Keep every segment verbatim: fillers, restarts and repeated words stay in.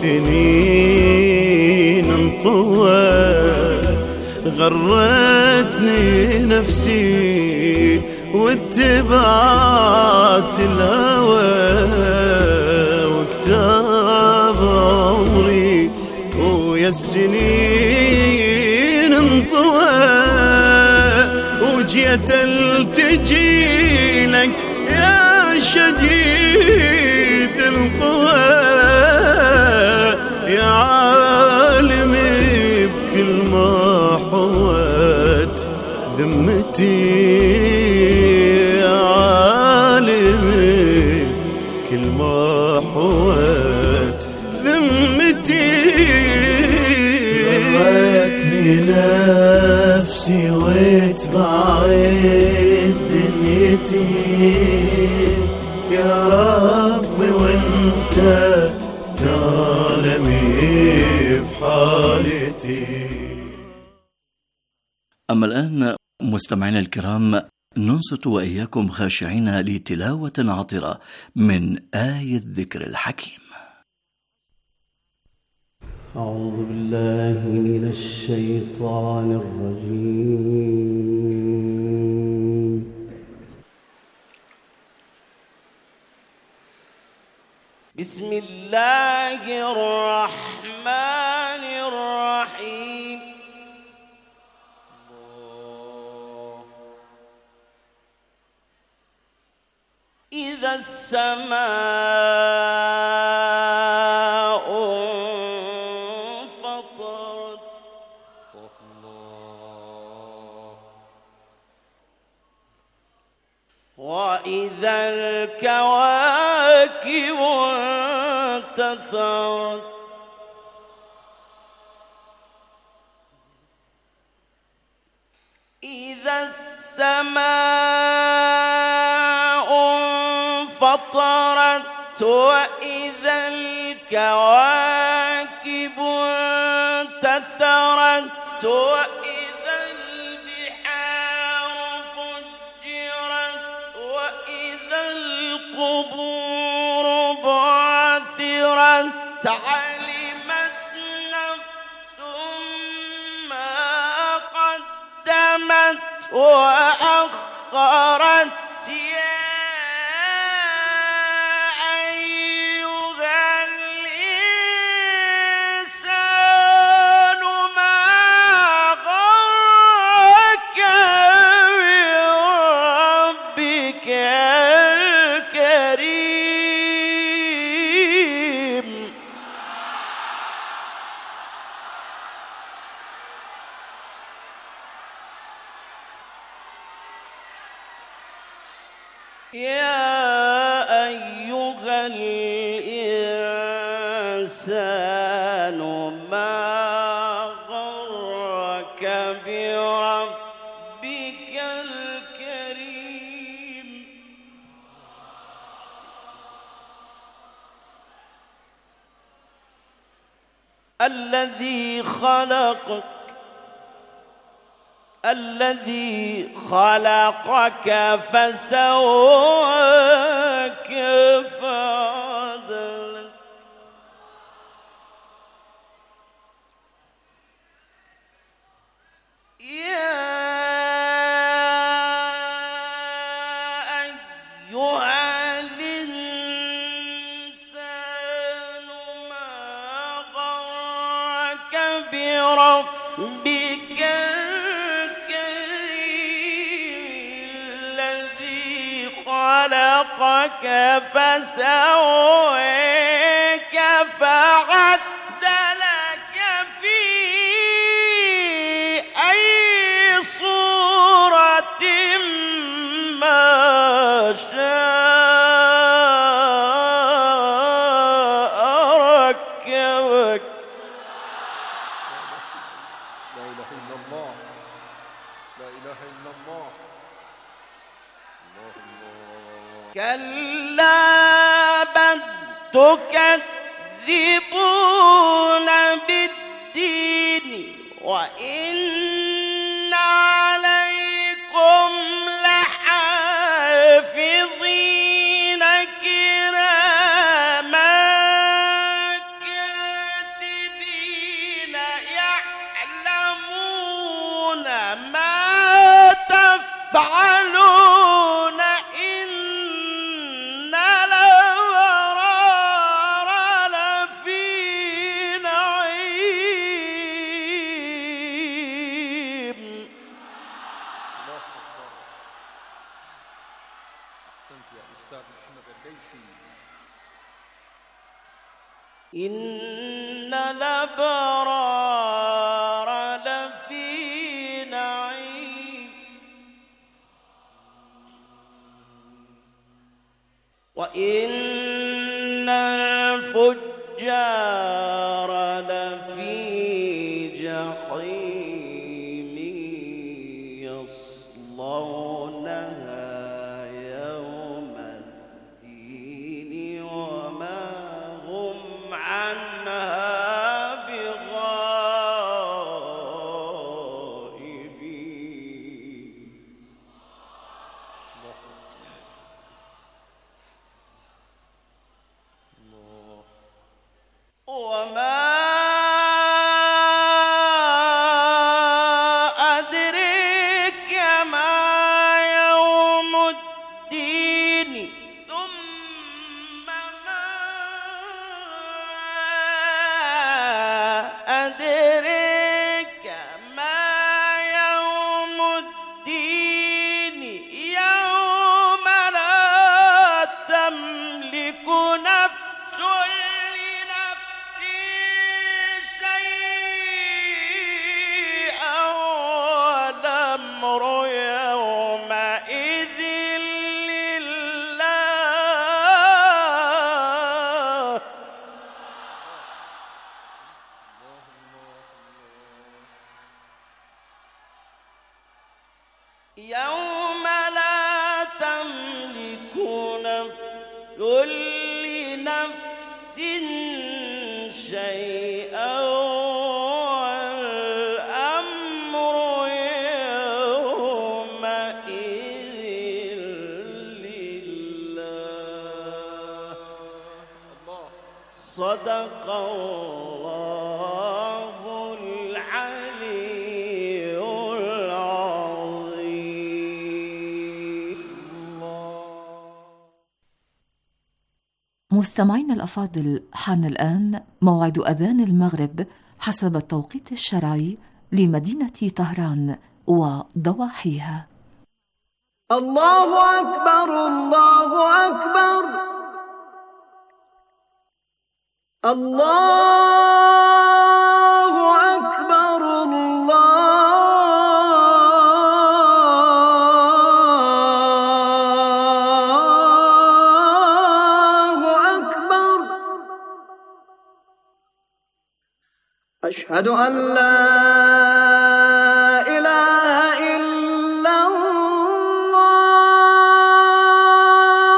والسنين انطوت غرتني نفسي واتبعت الهوى وكتاب عمري ويا السنين انطوت وجيت التجي لك يا شديد القوى يا عالمي بكل ما حوت ذمتي يا عالمي كل ما حوت ذمتي غرتني نفسي واتبعت دنيتي يا ربي وانت تعلمي بحالتي. أما الآن مستمعينا الكرام ننصت وإياكم خاشعين لتلاوة عطرة من آية الذكر الحكيم. أعوذ بالله من الشيطان الرجيم. بسم الله الرحمن الرحيم. إذا السماء انفطرت وإذا الكواكب انتثرت إذا السماء انفطرت وإذا الكواكب انتثرت وإذا البحار فجرت وإذا القبور بعثرت علمت نفس ما قدمت وأخرت يا أيها الإنسان ما غرك بربك الكريم الذي خلقك الذي خلقك فسواك فعدلك يا أيها الإنسان ما غرك بربك خلقك فسواك فعدلك في أي صورة ما شاء ركبك. لا إله إلا الله لا إله إلا الله. كلا بل تكذبون بالدين وإن عليكم لحافظين كراما كاتبين إن الأبرار لفي نعيم وإن الفجار لفي جحيم يصلونها يوم الدين وما هم عنها بغائبين. وما أدريك ما يوم الدين ثم ما أدريك ما يوم الدين يوم لا تملك نفس يومئذ لله. يوم لا تملك نفس لنفس شيئا صدق الله العلي العظيم. مستمعينا الأفاضل، حان الآن موعد أذان المغرب حسب التوقيت الشرعي لمدينة طهران وضواحيها. الله أكبر الله أكبر الله أكبر الله أكبر. أشهد أن لا إله إلا الله.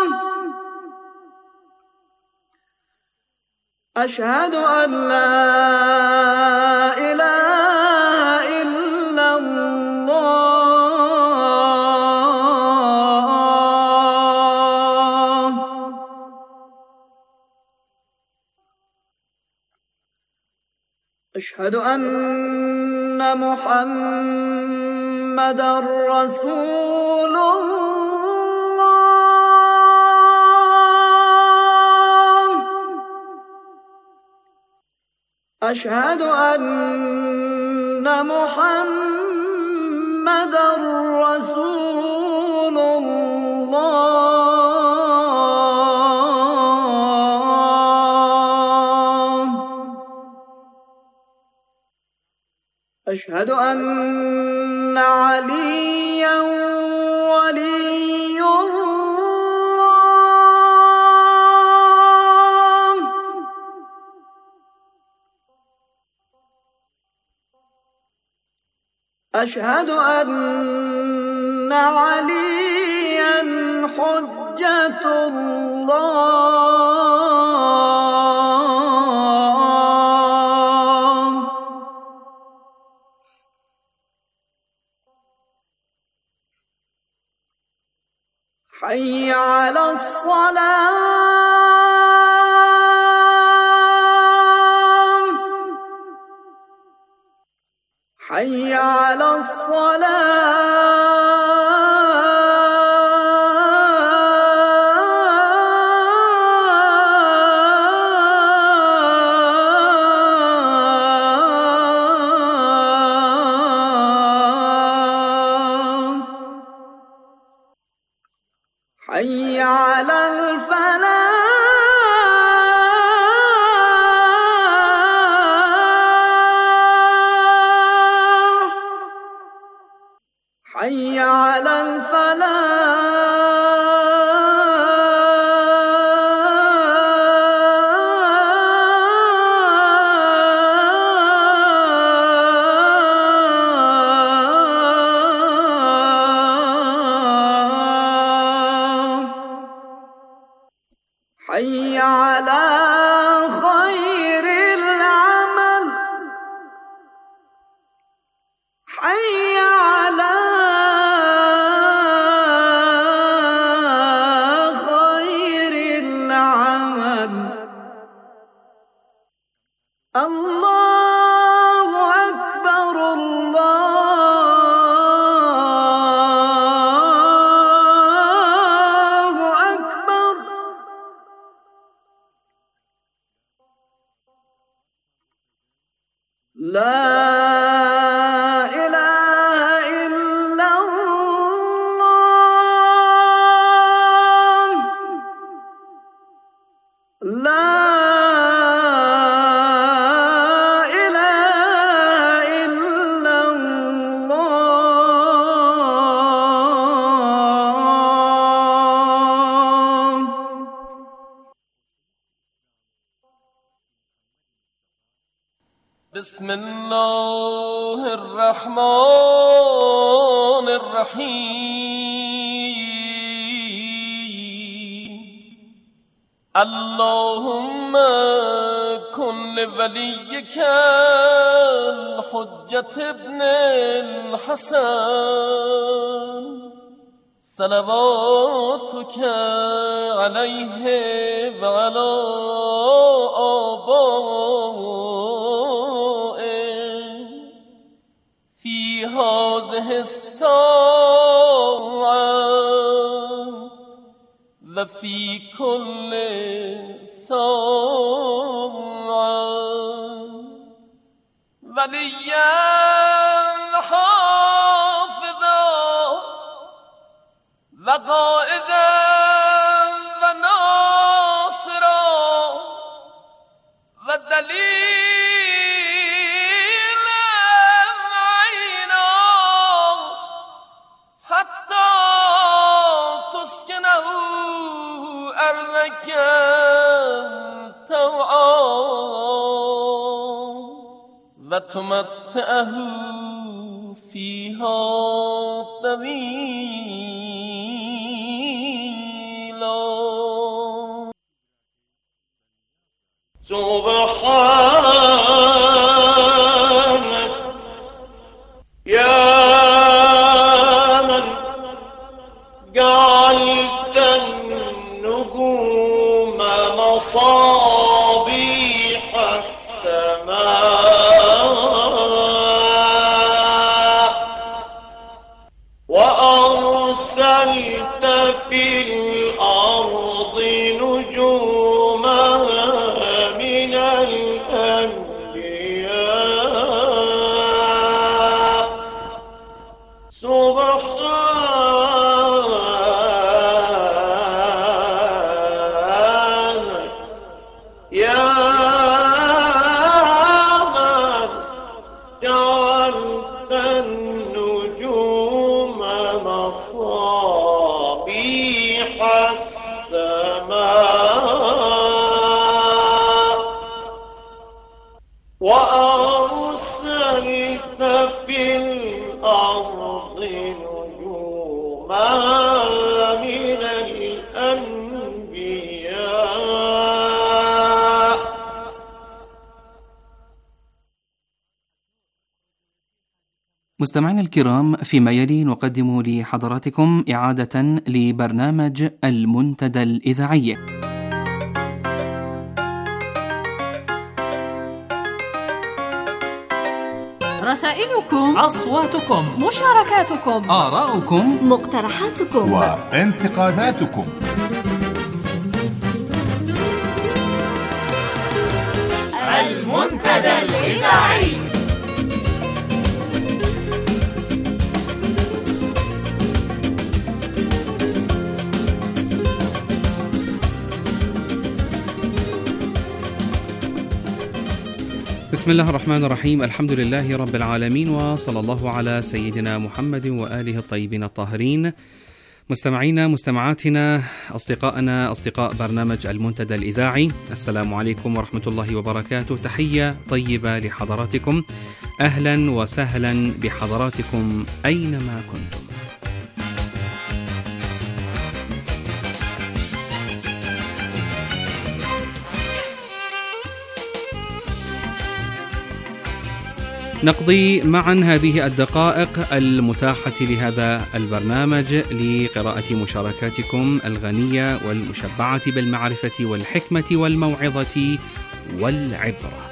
أشهد أن لا إله إلا الله. أشهد أن محمدًا رسول الله. أشهد أن محمدًا رسول الله. أشهد أن عليًّا ولي الله. أشهد أن عليًّا حجة الله. حي على الصلاة. حي على الصلاة. حي على الفلاح. على الفلاح حي على خير العمل حي على خير العمل الله أكبر الله أكبر لا بسم الله الرحمن الرحيم اللهم كن لوليك الحجة ابن الحسن صلواتك عليه وعلى آبائه في هذه الساعة وفي كل ساعة وليا وحافظا وقائدا وناصرا ودليلا معينا حتى تسكنه أرضك طوعا وتمتعه فيها طويلا سبحانك يا من جعلت النجوم مصابيح السماء وأرسلت في الأرض نجوما من الأنبياء سبحانك يا من جعلت النجوم مصابيح السماء وأرسلت في الأرض نجوما من الأنبياء مستمعينا الكرام، فيما يلي نقدم لحضراتكم إعادة لبرنامج المنتدى الإذاعي. رسائلكم، أصواتكم، مشاركاتكم، آراؤكم، مقترحاتكم وانتقاداتكم. المنتدى الإذاعي. بسم الله الرحمن الرحيم. الحمد لله رب العالمين، وصلى الله على سيدنا محمد وآله الطيبين الطاهرين. مستمعينا مستمعاتنا أصدقائنا أصدقاء برنامج المنتدى الإذاعي، السلام عليكم ورحمة الله وبركاته. تحية طيبة لحضراتكم، أهلا وسهلا بحضراتكم أينما كنتم. نقضي معا هذه الدقائق المتاحة لهذا البرنامج لقراءة مشاركاتكم الغنية والمشبعة بالمعرفة والحكمة والموعظة والعبرة.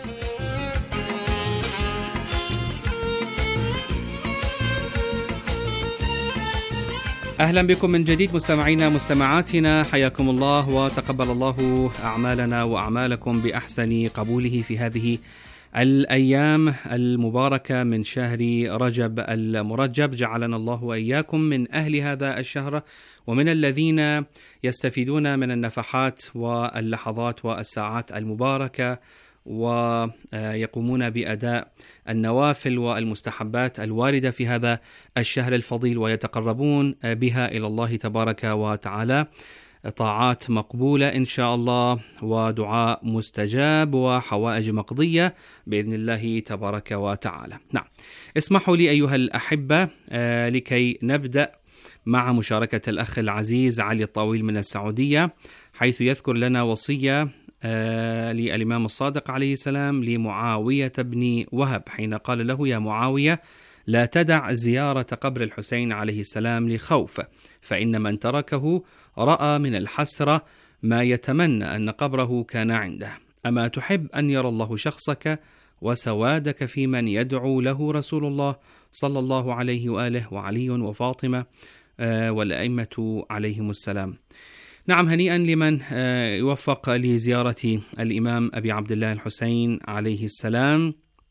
أهلا بكم من جديد مستمعينا مستمعاتنا، حياكم الله وتقبل الله أعمالنا وأعمالكم بأحسن قبوله في هذه الأيام المباركة من شهر رجب المرجب. جعلنا الله وإياكم من أهل هذا الشهر ومن الذين يستفيدون من النفحات واللحظات والساعات المباركة ويقومون بأداء النوافل والمستحبات الواردة في هذا الشهر الفضيل ويتقربون بها إلى الله تبارك وتعالى، طاعات مقبولة إن شاء الله ودعاء مستجاب وحوائج مقضية بإذن الله تبارك وتعالى. نعم، اسمحوا لي أيها الأحبة آه لكي نبدأ مع مشاركة الأخ العزيز علي الطويل من السعودية، حيث يذكر لنا وصية آه للإمام الصادق عليه السلام لمعاوية بن وهب، حين قال له: يا معاوية، لا تدع زيارة قبر الحسين عليه السلام لخوف، فإن من تركه رأى من الحسرة ما يتمنى أن قبره كان عنده. أما تحب أن يرى الله شخصك وسوادك في من يدعو له رسول الله صلى الله عليه وآله وعلي وفاطمة والأئمة عليهم السلام. نعم، هنيئا لمن يوفق لزيارة الإمام أبي عبد الله الحسين عليه السلام.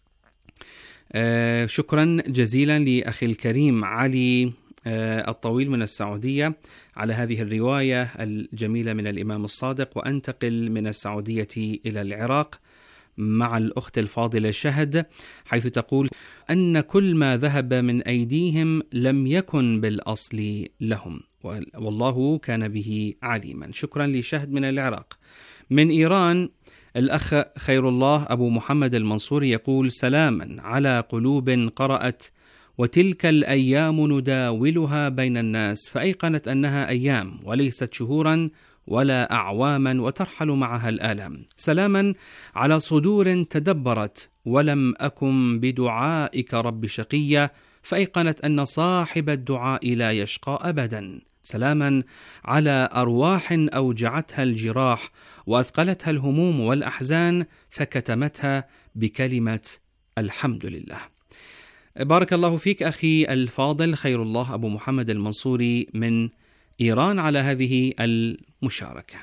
شكرا جزيلا لأخي الكريم علي الطويل من السعودية على هذه الرواية الجميلة من الإمام الصادق. وأنتقل من السعودية إلى العراق مع الأخت الفاضلة شهد، حيث تقول أن كل ما ذهب من أيديهم لم يكن بالأصل لهم، والله كان به عليما. شكرا لشهد من العراق. من إيران الأخ خير الله أبو محمد المنصوري يقول: سلاما على قلوب قرأت وتلك الأيام نداولها بين الناس، فأيقنت أنها أيام وليست شهورا ولا أعواما وترحل معها الآلام. سلاما على صدور تدبرت ولم أكن بدعائك رب شقيا، فأيقنت أن صاحب الدعاء لا يشقى أبدا. سلاما على أرواح أوجعتها الجراح وأثقلتها الهموم والأحزان، فكتمتها بكلمة الحمد لله. بارك الله فيك أخي الفاضل خير الله أبو محمد المنصوري من إيران على هذه المشاركة.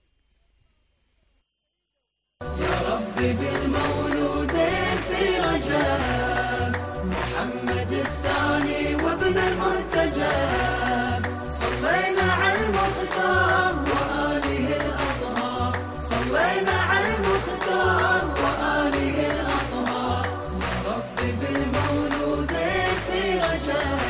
يا ربي بالمولود في رجب محمد الثاني وابن المنتجب، صلينا على المختار وآله الأطهار، صلينا على المختار وآله الأطهار. يا ربي بالمولود في رجب،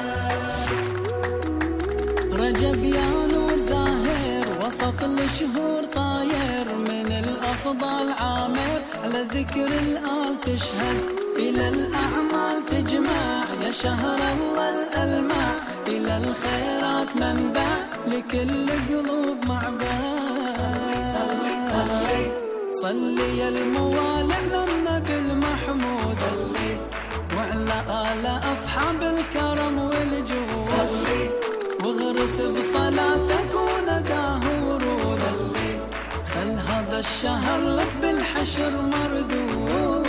رجب يا نور زاهر وسط الشهور طاير، من الأفضل عامر على ذكر الآل تشهد، إلى الأعمال تجمع يا شهر الله الألمع، إلى الخيرات منبع لكل قلوب معبع. صلي صلي صلي يا الموالى على النبي المحمود، صلي وعلى آل أصحاب الكرم والجود، صلي واغرس بصلاتك ونداه ورود، صلي خل هذا الشهر لك بالحشر مردود.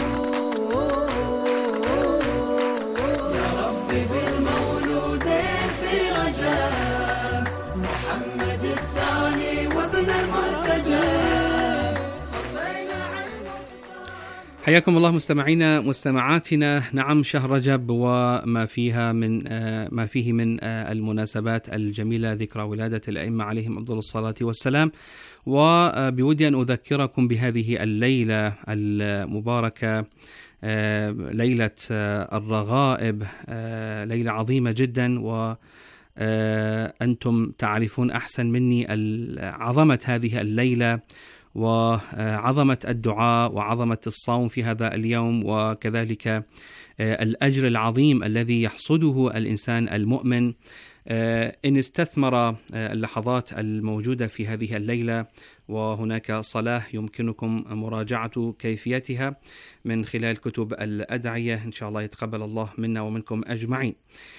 يا ربي بالمولود في رجب محمد الثاني وابن المنتجب، صلينا على المختار. حياكم الله مستمعينا مستمعاتنا. نعم، شهر رجب وما فيها من ما فيه من المناسبات الجميلة، ذكرى ولادة الأئمة عليهم أفضل الصلاة والسلام، وبودي أن أذكركم بهذه الليلة المباركة، ليلة الرغائب، ليلة عظيمة جدا، وأنتم تعرفون أحسن مني عظمة هذه الليلة وعظمة الدعاء وعظمة الصوم في هذا اليوم، وكذلك الأجر العظيم الذي يحصده الإنسان المؤمن إن استثمر اللحظات الموجودة في هذه الليلة. وهناك صلاة يمكنكم مراجعة كيفيتها من خلال كتب الأدعية، إن شاء الله يتقبل الله منا ومنكم أجمعين.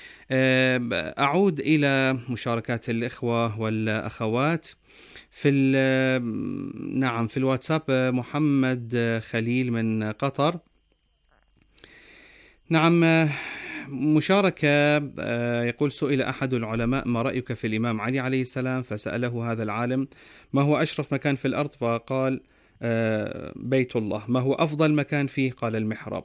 أعود إلى مشاركات الإخوة والأخوات في نعم في الواتساب. محمد خليل من قطر، نعم، مشاركة يقول: سئل أحد العلماء ما رأيك في الإمام علي عليه السلام، فسأله هذا العالم ما هو أشرف مكان في الأرض، فقال بيت الله. ما هو أفضل مكان فيه؟ قال المحراب.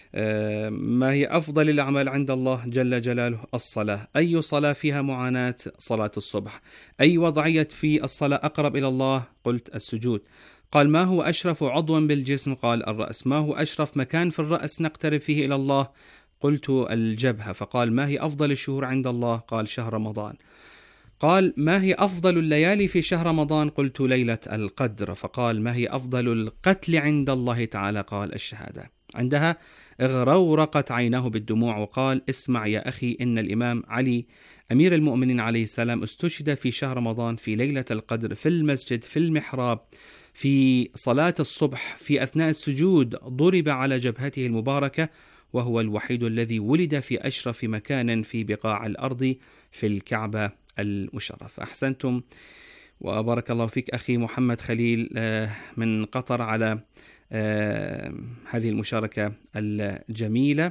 ما هي أفضل الأعمال عند الله جل جلاله؟ الصلاة. أي صلاة فيها معاناة؟ صلاة الصبح. أي وضعية في الصلاة أقرب إلى الله؟ قلت السجود. قال: ما هو أشرف عضو بالجسم؟ قال الرأس. ما هو أشرف مكان في الرأس نقترب فيه إلى الله؟ قلت الجبهة. فقال: ما هي أفضل الشهور عند الله؟ قال شهر رمضان. قال: ما هي أفضل الليالي في شهر رمضان؟ قلت ليلة القدر. فقال: ما هي أفضل القتل عند الله تعالى؟ قال الشهادة. عندها اغرورقت عيناه بالدموع وقال: اسمع يا أخي، إن الإمام علي أمير المؤمنين عليه السلام استشهد في شهر رمضان في ليلة القدر، في المسجد، في المحراب، في صلاة الصبح، في أثناء السجود ضرب على جبهته المباركة، وهو الوحيد الذي ولد في أشرف مكان في بقاع الأرض في الكعبة المشرفة. أحسنتم وبارك الله فيك أخي محمد خليل من قطر على هذه المشاركة الجميلة.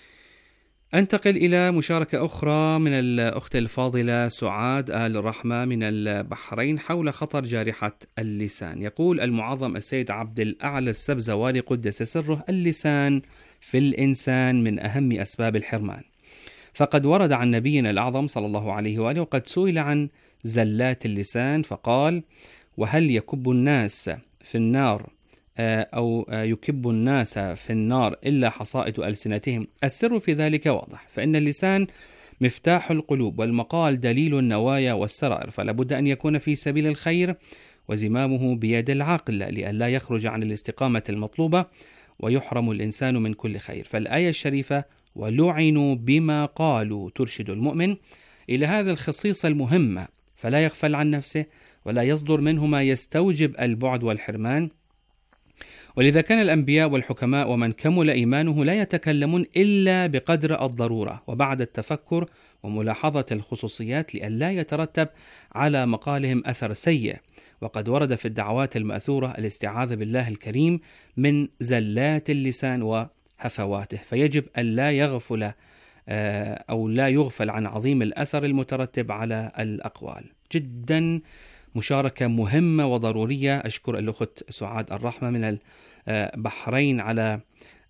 أنتقل إلى مشاركة أخرى من الأخت الفاضلة سعاد آل الرحمة من البحرين حول خطر جارحة اللسان. يقول المعظم السيد عبد الأعلى السبزواري قدس سره: اللسان في الإنسان من أهم أسباب الحرمان، فقد ورد عن نبينا الأعظم صلى الله عليه وآله وقد سئل عن زلات اللسان فقال: وهل يكب الناس في النار أو يكب الناس في النار إلا حصائد ألسنتهم؟ السر في ذلك واضح، فإن اللسان مفتاح القلوب، والمقال دليل النوايا والسرائر، فلا بد أن يكون في سبيل الخير، وزمامه بيد العاقل لئلا يخرج عن الاستقامة المطلوبة ويحرم الإنسان من كل خير. فالآية الشريفة ولعنوا بما قالوا ترشد المؤمن إلى هذا الخصيصة المهمة، فلا يغفل عن نفسه ولا يصدر منه ما يستوجب البعد والحرمان. ولذا كان الأنبياء والحكماء ومن كمل إيمانه لا يتكلمون إلا بقدر الضرورة وبعد التفكر وملاحظة الخصوصيات لئلا يترتب على مقالهم أثر سيء. وقد ورد في الدعوات المأثورة الاستعاذة بالله الكريم من زلات اللسان وهفواته، فيجب أن لا يغفل أو لا يغفل عن عظيم الأثر المترتب على الأقوال. جدا مشاركة مهمة وضرورية. أشكر الأخت سعاد الرحمة من البحرين على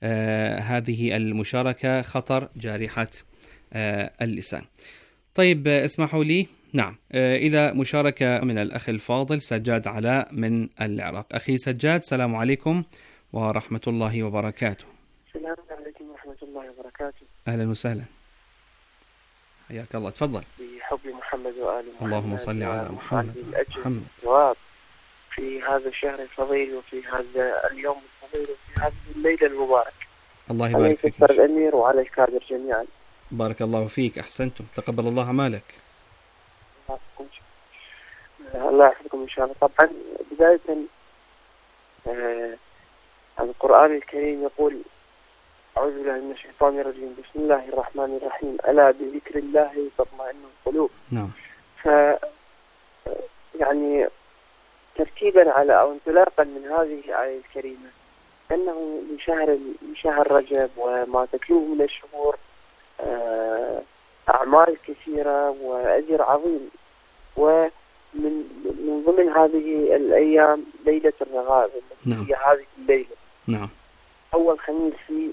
هذه المشاركة، خطر جارحة اللسان. طيب اسمحوا لي نعم إلى مشاركة من الأخ الفاضل سجاد علاء من العراق. أخي سجاد، السلام عليكم ورحمة الله وبركاته. السلام عليكم ورحمة الله وبركاته. أهلا وسهلا، حياك الله، تفضل. بحب محمد وآل محمد، اللهم صل على محمد. محمد الثواب في هذا الشهر الفضيل وفي هذا اليوم الفضيل وفي هذه الليلة المباركة. الله يبارك فيك عليك أستاذ أمير وعلى الكادر جميعا. بارك الله فيك، أحسنتم، تقبل الله أعمالك. الله يحفظكم إن شاء الله. طبعا بداية آه القرآن الكريم يقول: أعوذ بالله من الشيطان الرجيم، بسم الله الرحمن الرحيم، ألا بذكر الله تطمئن القلوب. نعم. ف يعني ترتيبا على أو انطلاقا من هذه الآية الكريمة أنه من شهر من شهر رجب وما تتلوه من الشهور أعمال كثيرة وأجر عظيم، ومن من ضمن هذه الأيام ليلة الرغائب التي نعم. هي هذه الليلة. نعم. أول خميس في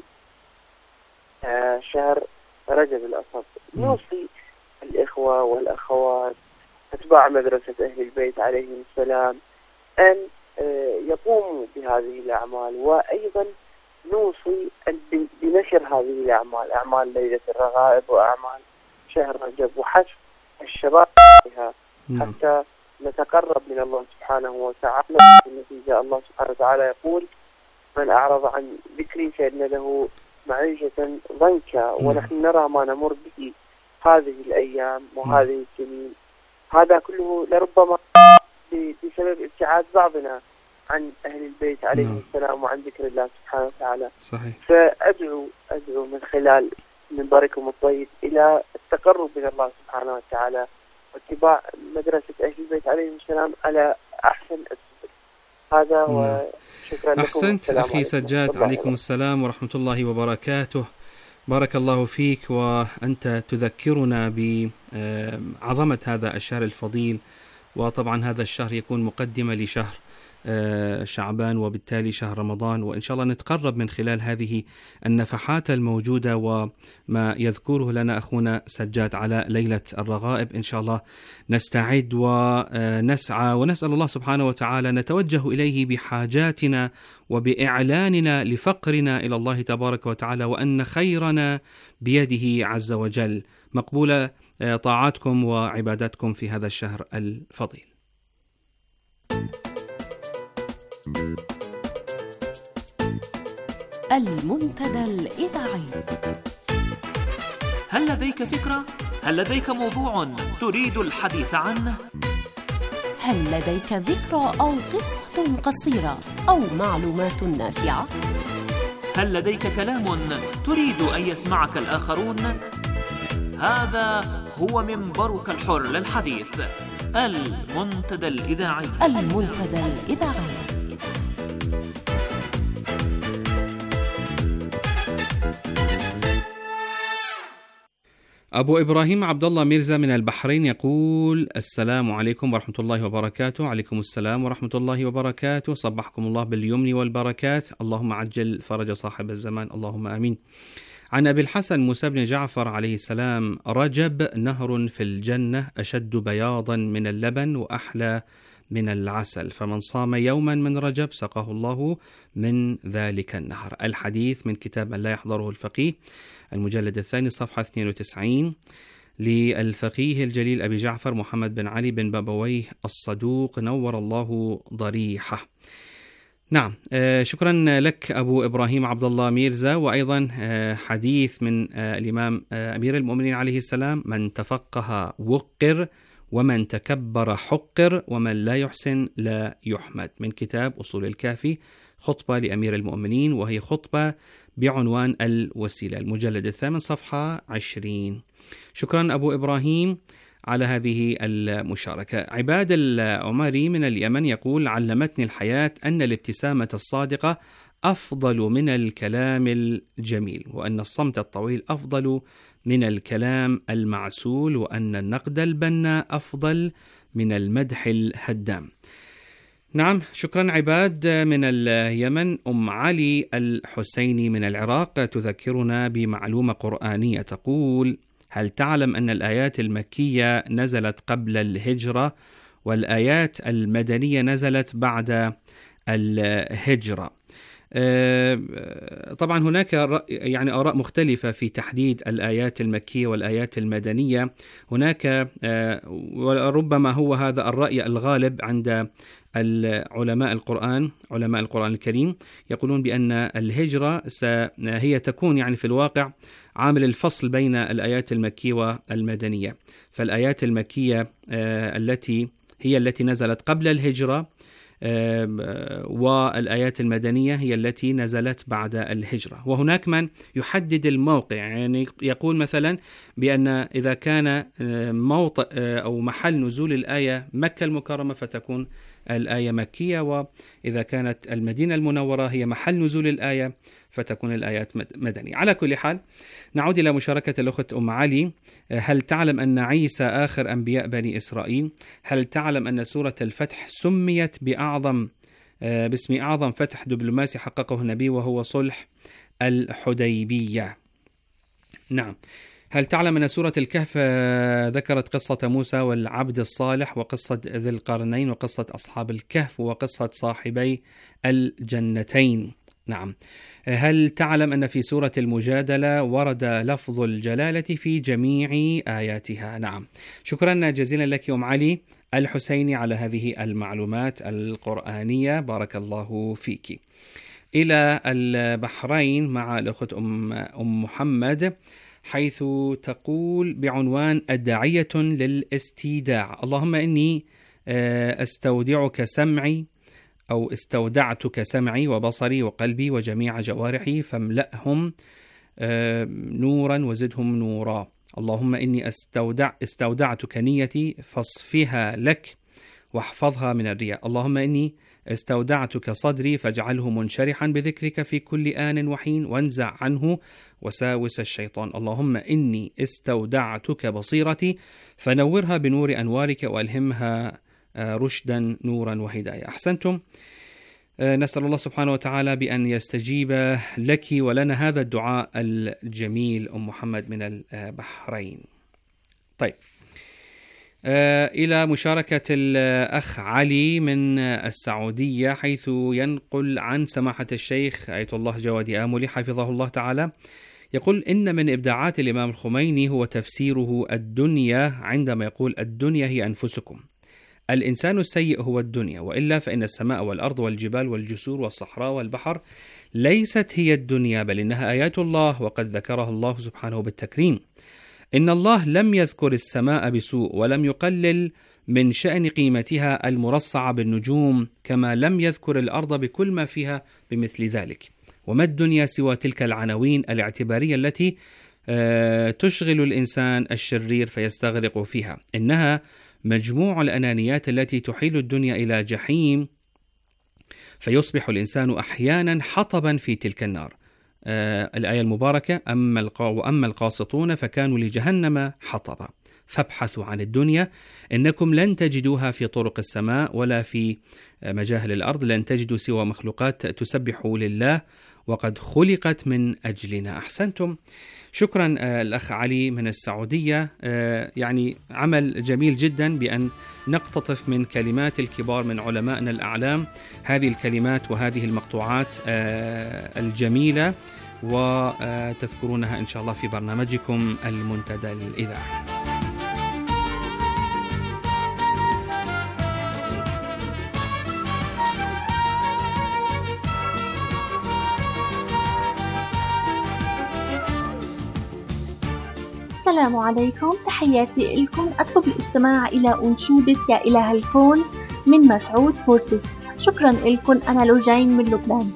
شهر رجب الأصل. نوصي الإخوة والأخوات أتباع مدرسة أهل البيت عليهم السلام أن يقوموا بهذه الأعمال، وأيضا نوصي بنشر هذه الأعمال، أعمال ليلة الرغائب وأعمال شهر رجب، وحث الشباب بها حتى نتقرب من الله سبحانه وتعالى. النتيجة الله سبحانه وتعالى يقول: من أعرض عن ذكري فإن له معيشة ضنكا. ونحن نرى ما نمر به هذه الأيام وهذه السنين، هذا كله لربما بسبب ابتعاد بعضنا عن أهل البيت عليهم السلام وعن ذكر الله سبحانه وتعالى. صحيح. فأدعو أدعو من خلال منبركم الطيب إلى التقرب من الله سبحانه وتعالى واتباع مدرسة أهل البيت عليهم السلام على أحسن السبل. هذا وشكرا لكم. أحسنت أخي سجاد، عليكم السلام ورحمة الله وبركاته. بارك الله فيك، وأنت تذكرنا بعظمة هذا الشهر الفضيل، وطبعا هذا الشهر يكون مقدمة لشهر شعبان وبالتالي شهر رمضان، وإن شاء الله نتقرب من خلال هذه النفحات الموجودة وما يذكره لنا أخونا سجاد على ليلة الرغائب. إن شاء الله نستعد ونسعى ونسأل الله سبحانه وتعالى، نتوجه إليه بحاجاتنا وبإعلاننا لفقرنا إلى الله تبارك وتعالى، وأن خيرنا بيده عز وجل. مقبولة طاعاتكم وعباداتكم في هذا الشهر الفضيل. المنتدى الإذاعي. هل لديك فكرة؟ هل لديك موضوع تريد الحديث عنه؟ هل لديك ذكرى أو قصة قصيرة أو معلومات نافعة؟ هل لديك كلام تريد أن يسمعك الآخرون؟ هذا هو منبرك الحر للحديث، المنتدى الإذاعي. المنتدى الإذاعي. أبو إبراهيم عبد الله ميرزا من البحرين يقول: السلام عليكم ورحمة الله وبركاته. عليكم السلام ورحمة الله وبركاته. صبحكم الله باليمن والبركات، اللهم عجل فرج صاحب الزمان، اللهم آمين. عن أبي الحسن موسى بن جعفر عليه السلام: رجب نهر في الجنة أشد بياضا من اللبن وأحلى من العسل، فمن صام يوما من رجب سقاه الله من ذلك النهر. الحديث من كتاب من لا يحضره الفقيه، المجلد الثاني صفحة اثنين وتسعين، للفقيه الجليل أبي جعفر محمد بن علي بن بابويه الصدوق نور الله ضريحه. نعم، آه شكرا لك أبو إبراهيم عبد الله ميرزا. وأيضا آه حديث من آه الإمام آه أمير المؤمنين عليه السلام: من تفقه وقر ومن تكبر حقر ومن لا يحسن لا يحمد، من كتاب أصول الكافي، خطبة لأمير المؤمنين، وهي خطبة بعنوان الوسيلة، المجلد الثامن صفحة عشرين. شكرا أبو إبراهيم على هذه المشاركة. عباد العمري من اليمن يقول: علمتني الحياة أن الابتسامة الصادقة أفضل من الكلام الجميل، وأن الصمت الطويل أفضل من الكلام المعسول، وأن النقد البناء أفضل من المدح الهدام. نعم، شكرا عباد من اليمن. أم علي الحسيني من العراق تذكرنا بمعلومة قرآنية، تقول: هل تعلم أن الآيات المكية نزلت قبل الهجرة والآيات المدنية نزلت بعد الهجرة؟ طبعا هناك يعني آراء مختلفة في تحديد الآيات المكية والآيات المدنية. هناك وربما هو هذا الرأي الغالب عند العلماء القرآن علماء القرآن الكريم، يقولون بأن الهجرة هي تكون يعني في الواقع عامل الفصل بين الآيات المكية والمدنية. فالآيات المكية التي هي التي نزلت قبل الهجرة، والآيات المدنية هي التي نزلت بعد الهجرة. وهناك من يحدد الموقع، يعني يقول مثلا بأن إذا كان موطئ أو محل نزول الآية مكة المكرمة فتكون الآية مكية، وإذا كانت المدينة المنورة هي محل نزول الآية فتكون الآيات مدنية. على كل حال، نعود إلى مشاركة الأخت أم علي. هل تعلم أن عيسى آخر أنبياء بني إسرائيل؟ هل تعلم أن سورة الفتح سميت بأعظم باسم أعظم فتح دبلوماسي حققه النبي وهو صلح الحديبية؟ نعم، هل تعلم أن سورة الكهف ذكرت قصة موسى والعبد الصالح وقصة ذي القرنين وقصة أصحاب الكهف وقصة صاحبي الجنتين؟ نعم. هل تعلم أن في سورة المجادلة ورد لفظ الجلالة في جميع آياتها؟ نعم. شكرا جزيلا لك أم علي الحسيني على هذه المعلومات القرآنية، بارك الله فيك. إلى البحرين مع الأخت أم, أم محمد، حيث تقول بعنوان أدعية للاستيداع. اللهم إني أستودعك سمعي أو استودعتك سمعي وبصري وقلبي وجميع جوارحي فاملأهم نورا وزدهم نورا. اللهم إني استودع استودعتك نيتي فاصفها لك واحفظها من الرياء. اللهم إني استودعتك صدري فاجعله منشرحا بذكرك في كل آن وحين وانزع عنه وساوس الشيطان. اللهم إني استودعتك بصيرتي فنورها بنور أنوارك وألهمها رشدا نورا وهداية. أحسنتم. نسأل الله سبحانه وتعالى بأن يستجيب لك ولنا هذا الدعاء الجميل أم محمد من البحرين. طيب، إلى مشاركة الأخ علي من السعودية، حيث ينقل عن سماحة الشيخ آية الله جوادي آملي حفظه الله تعالى، يقول إن من إبداعات الإمام الخميني هو تفسيره الدنيا عندما يقول الدنيا هي أنفسكم. الإنسان السيء هو الدنيا، وإلا فإن السماء والأرض والجبال والجسور والصحراء والبحر ليست هي الدنيا، بل إنها آيات الله وقد ذكرها الله سبحانه بالتكريم. إن الله لم يذكر السماء بسوء ولم يقلل من شأن قيمتها المرصعة بالنجوم، كما لم يذكر الأرض بكل ما فيها بمثل ذلك. وما الدنيا سوى تلك العناوين الاعتبارية التي تشغل الإنسان الشرير فيستغرق فيها. إنها مجموع الأنانيات التي تحيل الدنيا إلى جحيم، فيصبح الإنسان أحيانا حطبا في تلك النار. آه الآية المباركة أما القا وأما القاسطون فكانوا لجهنم حطبا. فابحثوا عن الدنيا إنكم لن تجدوها في طرق السماء ولا في مجاهل الأرض، لن تجدوا سوى مخلوقات تسبح لله وقد خلقت من أجلنا. أحسنتم. شكرا الأخ علي من السعودية. يعني عمل جميل جدا بأن نقتطف من كلمات الكبار من علمائنا الأعلام هذه الكلمات وهذه المقطوعات الجميلة، وتذكرونها إن شاء الله في برنامجكم المنتدى الإذاعي. السلام عليكم، تحياتي لكم. أطلب الاستماع إلى أنشودة يا إله الكون من مسعود كورتس. شكرا لكم. أنا لوجين من لبنان.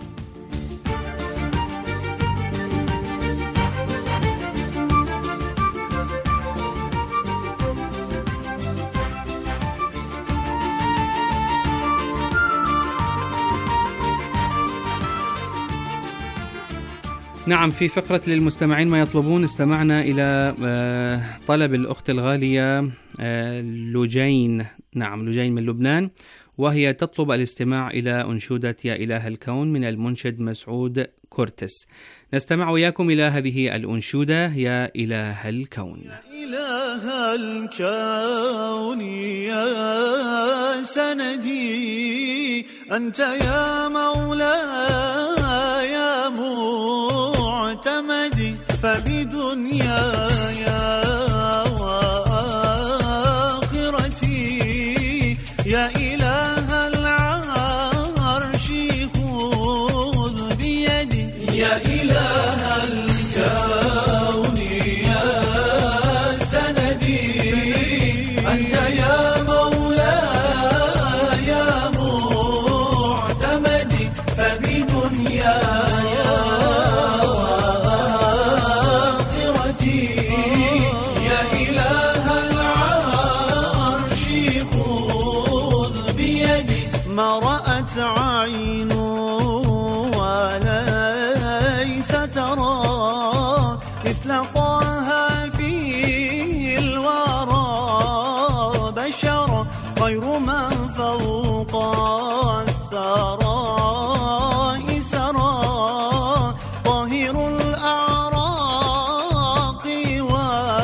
نعم، في فقرة للمستمعين ما يطلبون استمعنا إلى طلب الأخت الغالية لوجين. نعم، لوجين من لبنان، وهي تطلب الاستماع إلى أنشودة يا إله الكون من المنشد مسعود كورتس. نستمع وياكم إلى هذه الأنشودة يا إله الكون. يا إله الكون يا سندي أنت يا مولاي يا معتمدي، فبدنياي وآخرتي يا إله العرش خذ بيدي. يا إله الكون يا سندي أنت يا مولاي يا معتمدي، فبدنياي وآخرتي يا إله العرش خذ بيدي. ما رأت عين وليس ترى مثل طه في الورى بشرا، خير من فوق الثرى سرى، طاهر الأعراق و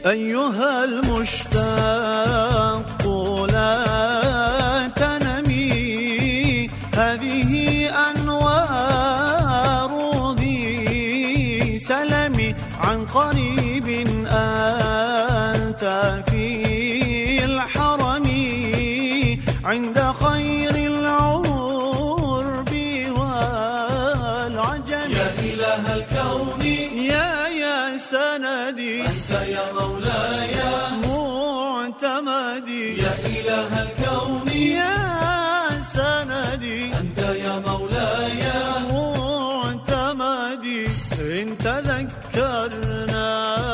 أيها المشتاق لا تنمي، هذه أنوار ذي سلمي، عن قريب أنت في الحرم عند خير العرب والعجم. يا إله الكون يا يا سندي، أنت يا مولاي معتمدي. يا إله الكون يا سندي، أنت يا مولاي معتمدي. إن تذكرنا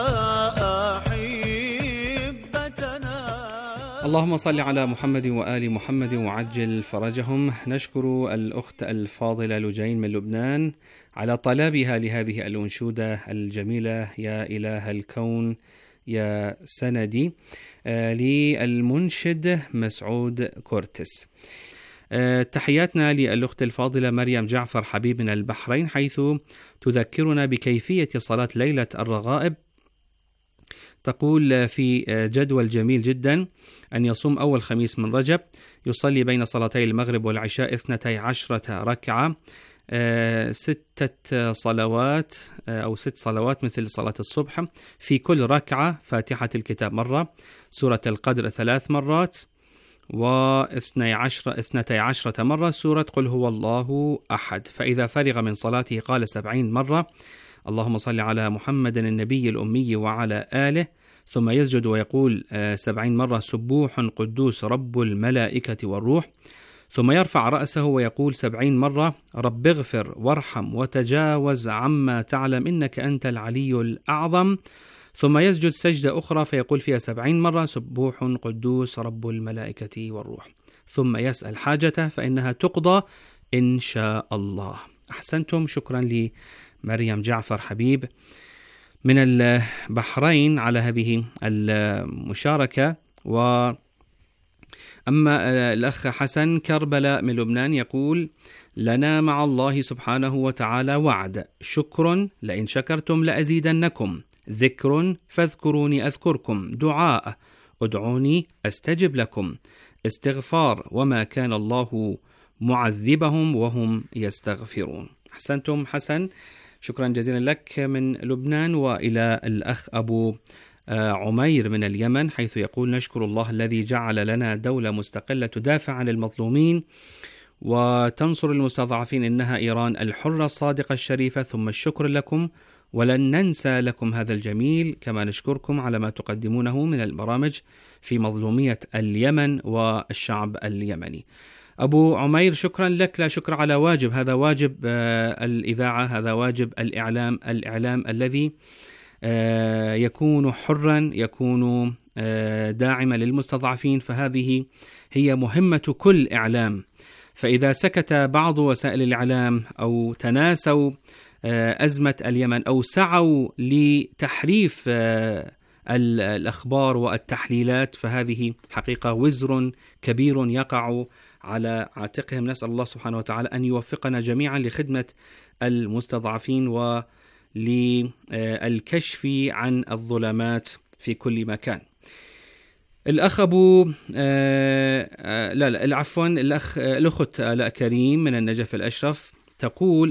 أحبتنا. اللهم صل على محمد وآل محمد وعجل فرجهم. نشكر الأخت الفاضلة لجين من لبنان على طلبها لهذه الأنشودة الجميلة يا إله الكون يا سندي آه للمنشد مسعود كورتس. آه تحياتنا للأخت الفاضلة مريم جعفر حبيب من البحرين، حيث تذكرنا بكيفية صلاة ليلة الرغائب. تقول في جدول جميل جدا أن يصوم أول خميس من رجب، يصلي بين صلاتي المغرب والعشاء اثنتي عشرة ركعة، آه ستة صلوات آه أو ست صلوات مثل صلاة الصبح، في كل ركعة فاتحة الكتاب مرة، سورة القدر ثلاث مرات، واثني عشر اثنتي عشرة مرة سورة قل هو الله أحد. فإذا فرغ من صلاته قال سبعين مرة اللهم صل على محمد النبي الأمي وعلى آله، ثم يسجد ويقول سبعين مرة سبوح قدوس رب الملائكة والروح، ثم يرفع رأسه ويقول سبعين مرة رب اغفر وارحم وتجاوز عما تعلم إنك أنت العلي الأعظم، ثم يسجد سجدة أخرى فيقول فيها سبعين مرة سبوح قدوس رب الملائكة والروح، ثم يسأل حاجته فإنها تقضى إن شاء الله. أحسنتم، شكرا لمريم جعفر حبيب من البحرين على هذه المشاركة. وأما الأخ حسن كربلاء من لبنان يقول لنا مع الله سبحانه وتعالى وعد، شكر لئن شكرتم لأزيدنكم، ذكر فاذكروني أذكركم، دعاء ادعوني أستجب لكم، استغفار وما كان الله معذبهم وهم يستغفرون. أحسنتم حسن، شكرا جزيلا لك من لبنان. وإلى الأخ أبو عمير من اليمن، حيث يقول نشكر الله الذي جعل لنا دولة مستقلة تدافع عن المظلومين وتنصر المستضعفين، إنها إيران الحرة الصادقة الشريفة، ثم الشكر لكم ولن ننسى لكم هذا الجميل، كما نشكركم على ما تقدمونه من البرامج في مظلومية اليمن والشعب اليمني. أبو عمير شكرا لك، لا شكر على واجب، هذا واجب آه الإذاعة، هذا واجب الإعلام، الإعلام الذي آه يكون حرا، يكون آه داعما للمستضعفين، فهذه هي مهمة كل إعلام. فإذا سكت بعض وسائل الإعلام أو تناسوا آه أزمة اليمن أو سعوا لتحريف آه الأخبار والتحليلات، فهذه حقيقة وزر كبير يقع على عاتقهم. نسأل الله سبحانه وتعالى أن يوفقنا جميعا لخدمة المستضعفين وللكشف عن الظلمات في كل مكان. الأخ أبو آه آه لا لا عفوا الأخ الأخت آلاء كريم من النجف الأشرف تقول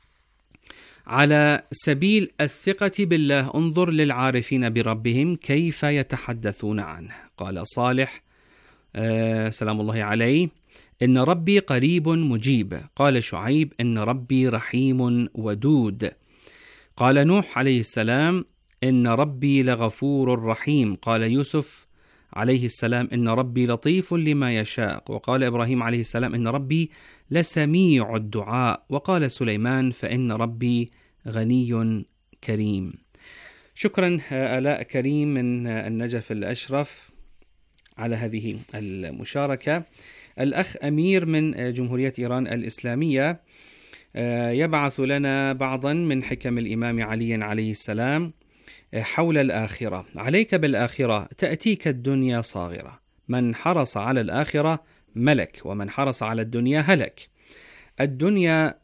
على سبيل الثقة بالله انظر للعارفين بربهم كيف يتحدثون عنه. قال صالح آه سلام الله عليه إن ربي قريب مجيب. قال شعيب إن ربي رحيم ودود. قال نوح عليه السلام إن ربي لغفور رحيم. قال يوسف عليه السلام إن ربي لطيف لما يشاء. وقال إبراهيم عليه السلام إن ربي لسميع الدعاء. وقال سليمان فإن ربي غني كريم. شكرا آلاء كريم من النجف الأشرف على هذه المشاركة. الأخ أمير من جمهورية إيران الإسلامية يبعث لنا بعضا من حكم الإمام علي عليه السلام حول الآخرة. عليك بالآخرة تأتيك الدنيا صاغرة، من حرص على الآخرة ملك، ومن حرص على الدنيا هلك. الدنيا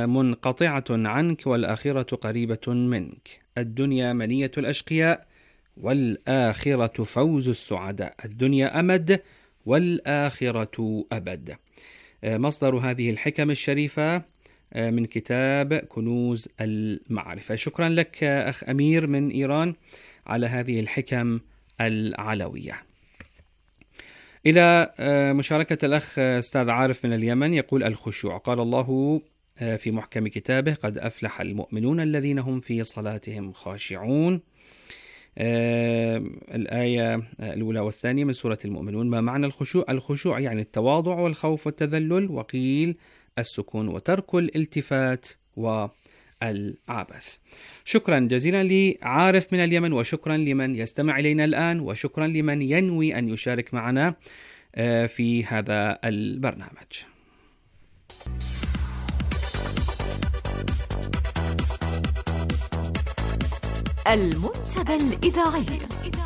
منقطعة عنك والآخرة قريبة منك. الدنيا منية الأشقياء والآخرة فوز السعداء، الدنيا أمد والآخرة أبد. مصدر هذه الحكم الشريفة من كتاب كنوز المعرفة. شكرا لك أخ أمير من إيران على هذه الحكم العلوية. إلى مشاركة الأخ أستاذ عارف من اليمن، يقول الخشوع. قال الله في محكم كتابه: قد أفلح المؤمنون الذين هم في صلاتهم خاشعون. آه الآية الأولى والثانية من سورة المؤمنون. ما معنى الخشوع؟ الخشوع يعني التواضع والخوف والتذلل، وقيل السكون وترك الالتفات والعبث. شكرا جزيلا لعارف من اليمن، وشكرا لمن يستمع إلينا الآن، وشكرا لمن ينوي أن يشارك معنا آه في هذا البرنامج. المنتدى الإذاعي،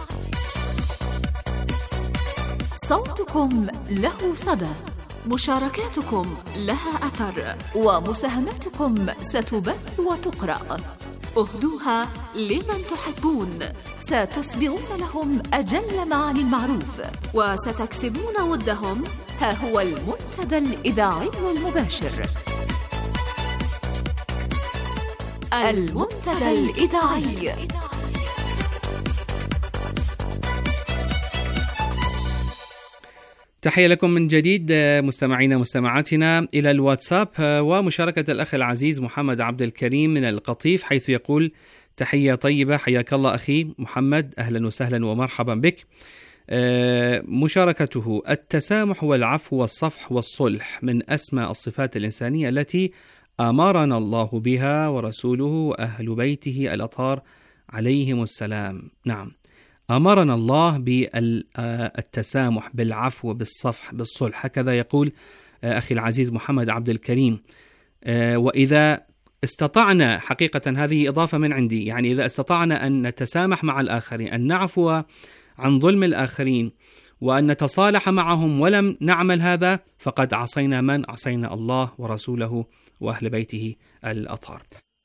صوتكم له صدى، مشاركاتكم لها أثر، ومساهماتكم ستبث وتقرأ. اهدوها لمن تحبون، ستسبغون لهم أجل معاني المعروف، وستكسبون ودهم. ها هو المنتدى الإذاعي المباشر، المنتدى الإذاعي. تحية لكم من جديد مستمعينا مستمعاتنا. إلى الواتساب ومشاركة الأخ العزيز محمد عبد الكريم من القطيف، حيث يقول: تحية طيبة، حياك الله أخي محمد، أهلا وسهلا ومرحبا بك. مشاركته: التسامح والعفو والصفح والصلح من أسمى الصفات الإنسانية التي أمرنا الله بها ورسوله وأهل بيته الأطهار عليهم السلام. نعم، أمرنا الله بالتسامح، بالعفو، بالصفح، بالصلح، هكذا يقول أخي العزيز محمد عبد الكريم. وإذا استطعنا، حقيقة هذه إضافة من عندي، يعني إذا استطعنا أن نتسامح مع الآخرين، أن نعفو عن ظلم الآخرين، وأن نتصالح معهم، ولم نعمل هذا، فقد عصينا من؟ عصينا الله ورسوله وأهل بيته الأطهار.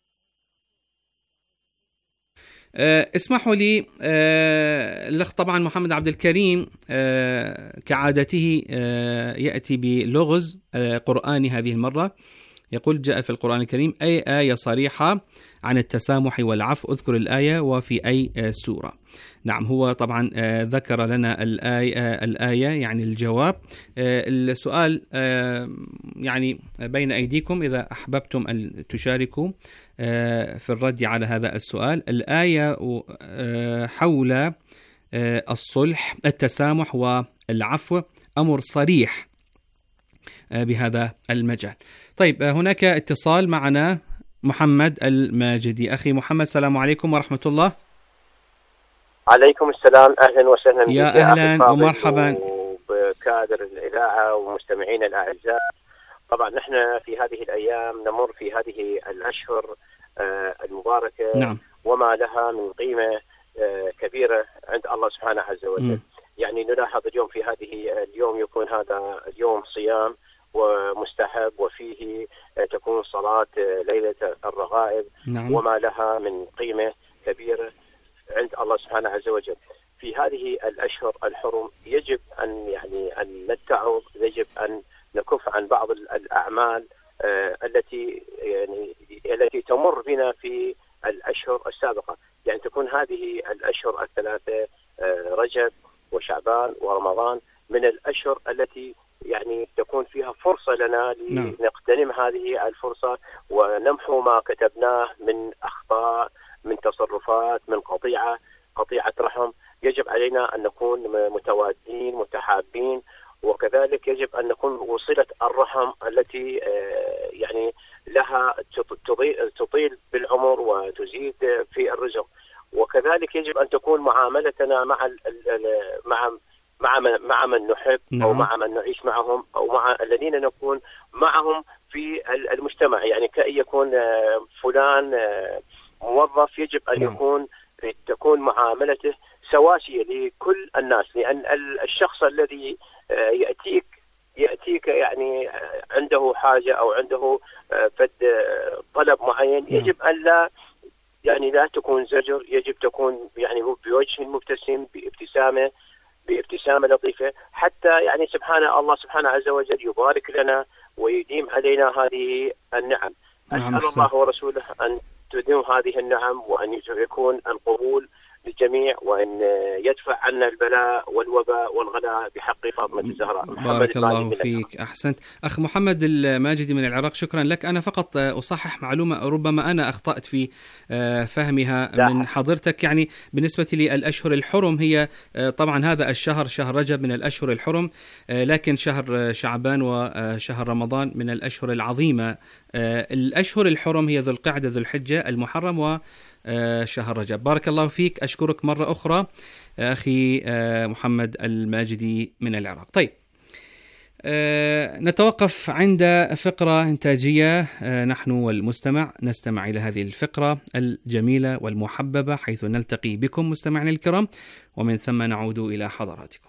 أه اسمحوا لي، أه الأخ طبعا محمد عبد الكريم أه كعادته أه يأتي بلغز أه قرآني هذه المرة. يقول: جاء في القرآن الكريم أي آية صريحة عن التسامح والعفو، اذكر الآية وفي أي أه سورة. نعم، هو طبعا أه ذكر لنا الآية, أه الآية يعني الجواب. أه السؤال أه يعني بين أيديكم، إذا أحببتم أن تشاركوا أه في الرد على هذا السؤال. الآية أه حول أه الصلح، التسامح والعفو، أمر صريح أه بهذا المجال. طيب، أه هناك اتصال معنا، محمد الماجدي. أخي محمد، السلام عليكم ورحمة الله. عليكم السلام، أهلا وسهلا يا بك أهلا ومرحبا بكادر الإذاعة ومستمعين الأعزاء. طبعا نحن في هذه الأيام نمر في هذه الأشهر المباركة، نعم، وما لها من قيمة كبيرة عند الله سبحانه عز وجل. م. يعني نلاحظ اليوم في هذه اليوم يكون هذا اليوم صيام ومستحب، وفيه تكون صلاة ليلة الرغائب، نعم، وما لها من قيمة كبيرة عند الله سبحانه عز وجل. في هذه الأشهر الحرم يجب أن يعني أن نتعظ، يجب أن نكف عن بعض الأعمال آه التي يعني التي تمر بنا في الأشهر السابقة. يعني تكون هذه الأشهر الثلاثة آه رجب وشعبان ورمضان من الأشهر التي يعني تكون فيها فرصة لنا لنغتنم هذه الفرصة ونمحو ما كتبناه من أخطاء، من تصرفات، من قطيعة قطيعة رحم. يجب علينا أن نكون متوادين متحابين، وكذلك يجب أن نكون وصلة الرحم التي يعني لها تطيل بالعمر وتزيد في الرزق. وكذلك يجب أن تكون معاملتنا مع مع مع مع من نحب، أو مع من نعيش معهم، أو مع الذين نكون معهم في المجتمع. يعني كأن يكون فلان موظف، يجب أن يكون تكون معاملته سواسية لكل الناس، لأن الشخص الذي يأتيك يأتيك يعني عنده حاجة أو عنده فد طلب معين، يجب أن لا يعني لا تكون زجر، يجب تكون يعني بوجه وجه مبتسم بابتسامة بابتسامة لطيفة، حتى يعني سبحان الله سبحانه عز وجل يبارك لنا ويديم علينا هذه النعم. نعم أسأل الله ورسوله أن تديم هذه النعم، وأن يكون القبول للجميع، وأن يدفع عنا البلاء والوباء والغلاء بحق فاطمة الزهراء. بارك الله فيك، أحسنت. أخ محمد الماجدي من العراق، شكرا لك. أنا فقط أصحح معلومة ربما أنا أخطأت في فهمها من حضرتك. يعني بالنسبة لي الأشهر الحرم هي طبعا هذا الشهر شهر رجب من الأشهر الحرم، لكن شهر شعبان وشهر رمضان من الأشهر العظيمة. الأشهر الحرم هي ذو القعدة ذو الحجة المحرم و شهر رجب. بارك الله فيك، أشكرك مرة أخرى أخي محمد الماجدي من العراق. طيب نتوقف عند فقرة إنتاجية نحن والمستمع، نستمع إلى هذه الفقرة الجميلة والمحببة حيث نلتقي بكم مستمعنا الكرام، ومن ثم نعود إلى حضراتكم.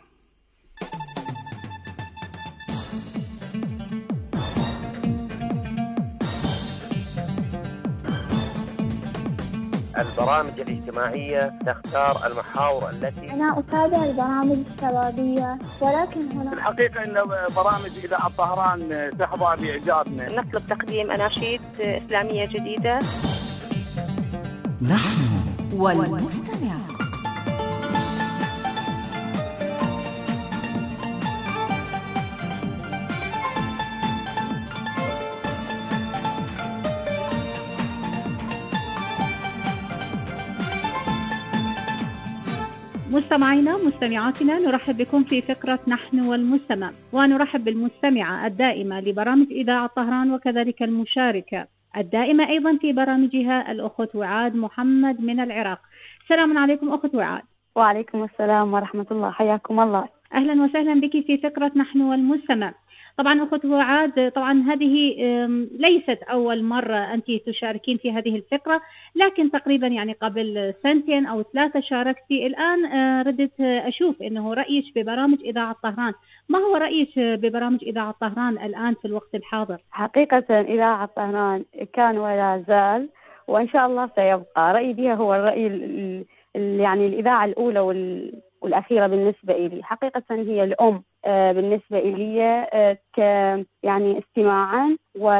البرامج الاجتماعية تختار المحاور التي أنا أتابع البرامج الشبابية، ولكن هنا في الحقيقة أن برامج إذاعة طهران تحظى بإعجابنا. نطلب تقديم أناشيد إسلامية جديدة. نحن والمستمع. مستمعينا مستمعاتنا، نرحب بكم في فقرة نحن والمستمع، ونرحب بالمستمعة الدائمة لبرامج إذاعة طهران وكذلك المشاركة الدائمة أيضا في برامجها الأخت وعاد محمد من العراق. السلام عليكم أخت وعاد. وعليكم السلام ورحمة الله، حياكم الله. أهلا وسهلا بك في فقرة نحن والمستمع. طبعا أخت وعاد، طبعا هذه ليست أول مرة أنت تشاركين في هذه الفقرة، لكن تقريبا يعني قبل سنتين أو ثلاثة شاركتي. الآن ردت أشوف أنه رأيك ببرامج إذاعة طهران. ما هو رأيك ببرامج إذاعة طهران الآن في الوقت الحاضر؟ حقيقة إذاعة طهران كان ولا زال وإن شاء الله سيبقى. رأيي بها هو الرأي ال يعني الإذاعة الأولى وال والأخيرة بالنسبة إلي. حقيقة هي الأم بالنسبة إلي ك يعني استماعا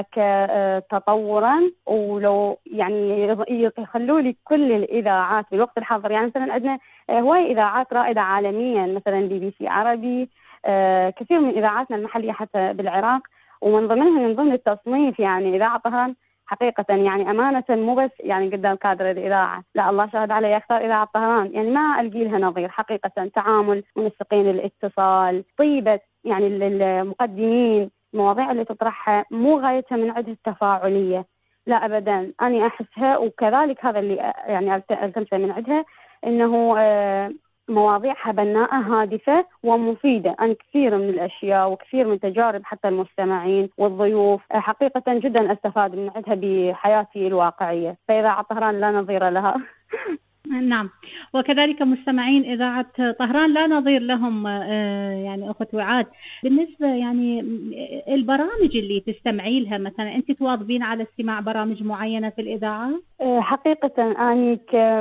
وكتطورا، ولو يعني يخلوا لي كل الإذاعات بالوقت الحاضر. يعني مثلا عندنا هواي إذاعات رائدة عالميا، مثلا بي بي سي عربي، كثير من إذاعاتنا المحلية حتى بالعراق، ومن ضمنها من ضمن التصنيف يعني إذاعة طهران. حقيقة يعني أمانة مو بس يعني قدام كادر الإذاعة، لا الله شاهد علي، أكثر إذاعة طهران يعني ما ألقي لها نظير. حقيقة تعامل منسقين الاتصال، طيبة يعني المقدمين، المواضيع اللي تطرحها مو غايتها من عدة التفاعلية، لا أبدا. أنا أحسها وكذلك هذا اللي يعني ألتمسه من عدها، إنه مواضيعها بناءة هادفة ومفيدة. أنا كثير من الأشياء وكثير من تجارب حتى المستمعين والضيوف حقيقة جدا أستفاد من عدها بحياتي الواقعية، فإذاعة طهران لا نظير لها. نعم، وكذلك مستمعين إذاعة طهران لا نظير لهم. يعني أخت وعاد، بالنسبة يعني البرامج اللي تستمعي لها، مثلا أنت تواظبين على استماع برامج معينة في الإذاعة؟ حقيقة أنا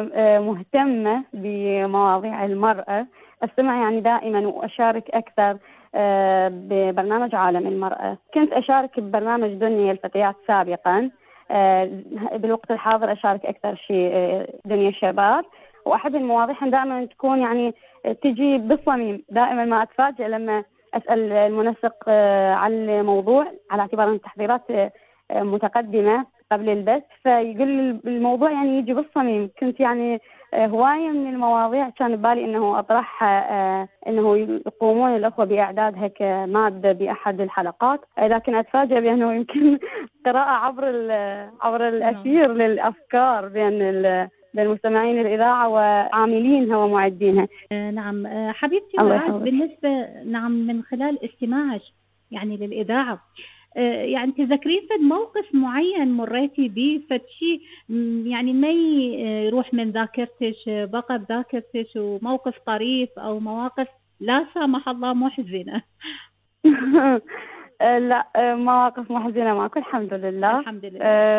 مهتمة بمواضيع المرأة، أستمع يعني دائما وأشارك أكثر ببرنامج عالم المرأة. كنت أشارك ببرنامج دنيا الفتيات سابقا، بالوقت الحاضر أشارك أكثر شيء دنيا الشباب، وأحب المواضيع دائما تكون يعني تجي بالصميم. دائما ما أتفاجئ لما أسأل المنسق عن الموضوع على اعتبار أن التحضيرات متقدمة قبل البث، فيقول الموضوع يعني يجي بالصميم. كنت يعني هواية من المواضيع كان ببالي أنه أطرحها، أنه يقومون الأخوة بإعدادها كمادة بأحد الحلقات، لكن أتفاجأ بأنه يمكن قراءة عبر عبر الأثير للأفكار بين بين مستمعين الإذاعة وعاملينها ومعدينها. نعم حبيبتي وعاد، بالنسبة نعم من خلال استماعك يعني للإذاعة، يعني تذكرين فد موقف معين مريتي به، فد شيء يعني ما يروح من ذاكرتك بقى بذاكرتك، وموقف طريف أو مواقف لا سامح الله محزنة؟ لا مواقف محزنة ماكو الحمد لله. الحمد لله.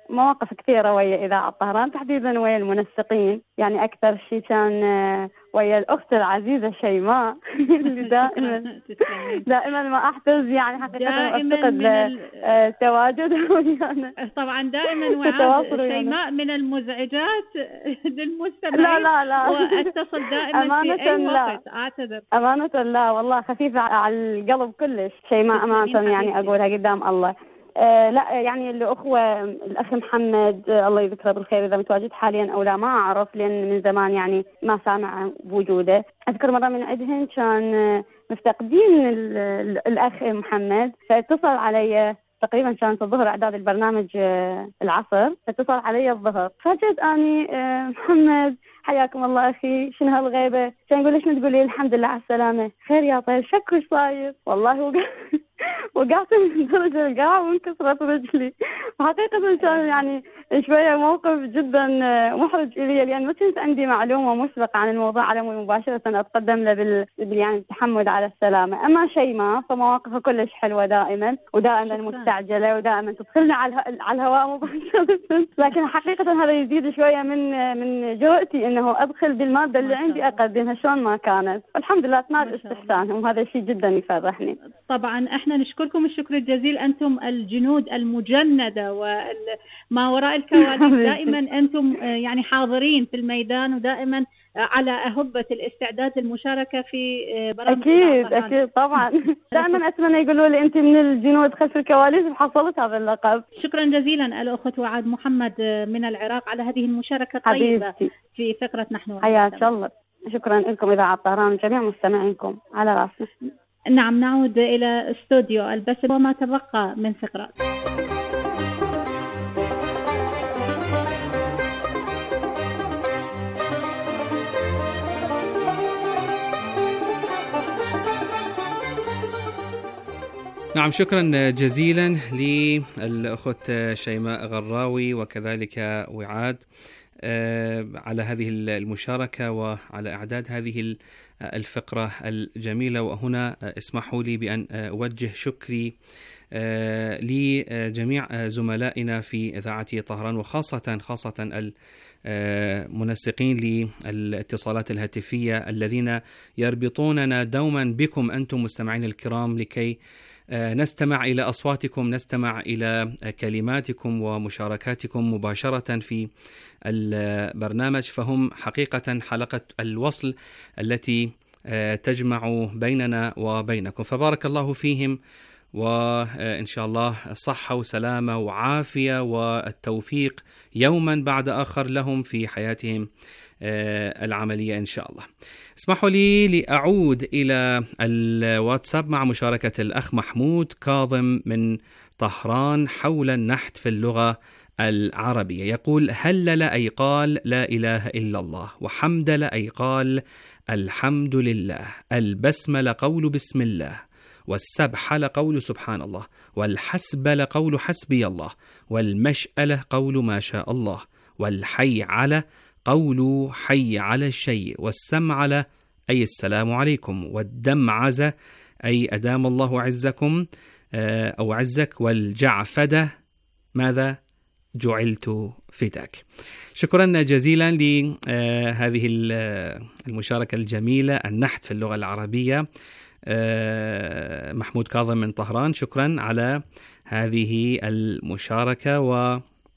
مواقف كثيرة ويا إذاعة طهران، تحديدا ويا المنسقين. يعني أكثر شيء كان ويا الأخت العزيزة شيماء اللي دائما دائما ما أحتز يعني حقيقة أفتقد تواجد ويانا. طبعا دائما وعاد شيماء من المزعجات للمستمعين. لا لا لا وأتصل دائما في أي وقت. أعتذر أمانة لا والله خفيفة على القلب كلش شيماء أمانة، يعني أقولها قدام الله. آه لا يعني الأخوة الأخ محمد آه الله يذكره بالخير إذا متواجد حاليا أو لا ما أعرف، لأن من زمان يعني ما سامع بوجوده. أذكر مرة من عندهن كان آه مفتقدين الأخ محمد، فاتصل علي تقريبا كانت الظهر إعداد البرنامج آه العصر، فاتصل علي الظهر فجأة أني آه محمد حياكم الله أخي شنو هالغيبة؟ كان يقول ليش ما تقولي الحمد لله على السلامة؟ خير يا طيب شكو ايش صاير؟ والله وقع وقعت من درجة القاع وانكسرت رجلي. حقيقة كان يعني شوية موقف جدا محرج إلي، لأن ما كنت عندي معلومة مسبقة عن الموضوع على مباشرة أتقدم له بال يعني التحمد على السلامة. أما شيماء فمواقفها كلش حلوة دائما ودائما مستعجلة ودائما تدخلنا على على الهواء مباشرة، لكن حقيقة هذا يزيد شوية من من جرأتي إنه أدخل بالمادة اللي عندي أقدمها شلون ما كانت، والحمد لله تنال استحسانهم، وهذا شيء جدا يفرحني. طبعا احنا نشكركم الشكر الجزيل، أنتم الجنود المجندة وما وراء الكواليس، دائما أنتم يعني حاضرين في الميدان ودائما على أهبة الاستعداد للمشاركة في برامج. أكيد أكيد طبعا دائما أتمنى يقولوا لي أنت من الجنود خلف الكواليس وحصلت هذا اللقب. شكرا جزيلا الأخت وعاد محمد من العراق على هذه المشاركة الطيبة حبيبتي في فقرة نحن حياك الله. شكرا لكم إذاعة طهران وجميع مستمعينكم على راسنا. نعم نعود إلى استوديو البث وما تبقى من فقرات. نعم شكرا جزيلا للأخت شيماء غراوي وكذلك وعاد على هذه المشاركة وعلى إعداد هذه الفقرة الجميلة. وهنا اسمحوا لي بأن أوجه شكري لجميع زملائنا في إذاعة طهران، وخاصة خاصة المنسقين للاتصالات الهاتفية الذين يربطوننا دوما بكم أنتم مستمعين الكرام، لكي نستمع إلى أصواتكم، نستمع إلى كلماتكم ومشاركاتكم مباشرة في البرنامج، فهم حقيقة حلقة الوصل التي تجمع بيننا وبينكم، فبارك الله فيهم، وإن شاء الله صحة وسلامة وعافية والتوفيق يوما بعد آخر لهم في حياتهم العملية إن شاء الله. اسمحوا لي لأعود إلى الواتساب مع مشاركة الأخ محمود كاظم من طهران حول النحت في اللغة العربية. يقول: هلل أي قال لا إله إلا الله، وحمدل أي قال الحمد لله، البسمل قول بسم الله، والسبحل قول سبحان الله، والحسبل قول حسبي الله، والمشألة قول ما شاء الله، والحي على قول حي على الشيء، والسمعل أي السلام عليكم، والدمعز أي أدام الله عزكم أو عزك، والجعفدة ماذا جعلت فداك. شكرا جزيلا لهذه المشاركة الجميلة، النحت في اللغة العربية. محمود كاظم من طهران، شكرا على هذه المشاركة. و